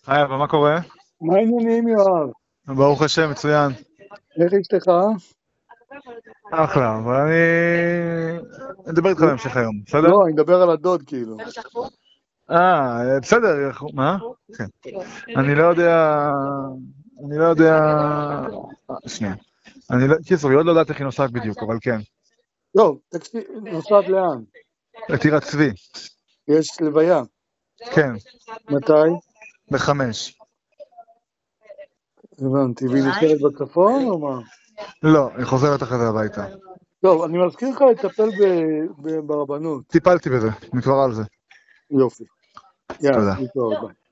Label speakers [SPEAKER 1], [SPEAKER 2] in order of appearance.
[SPEAKER 1] היי, אבל מה קורה?
[SPEAKER 2] מה העניינים, יואב?
[SPEAKER 1] ברוך השם, מצוין.
[SPEAKER 2] איך אשתך?
[SPEAKER 1] אחלה, אבל אני אדבר איתך בהמשך היום, בסדר?
[SPEAKER 2] לא, אני מדבר על הדוד, כאילו.
[SPEAKER 1] בסדר, מה? כן. אני לא יודע... אני לא יודע... שנייה. קיצור, היא עוד לא יודעת איך היא נוסעת בדיוק, אבל כן.
[SPEAKER 2] לא, תקשיב, נוסעת לאן?
[SPEAKER 1] לטירת צבי.
[SPEAKER 2] יש לוויה.
[SPEAKER 1] כן,
[SPEAKER 2] מתי?
[SPEAKER 1] ב-5.
[SPEAKER 2] הבנתי, והיא נשארת בצפון או מה?
[SPEAKER 1] לא, היא חוזרת אחרי זה הביתה.
[SPEAKER 2] טוב, אני מזכיר לך לטפל ברבנות.
[SPEAKER 1] טיפלתי בזה, אני כבר על זה.
[SPEAKER 2] יופי. יאללה,
[SPEAKER 1] תודה.
[SPEAKER 2] להתראות, ביי.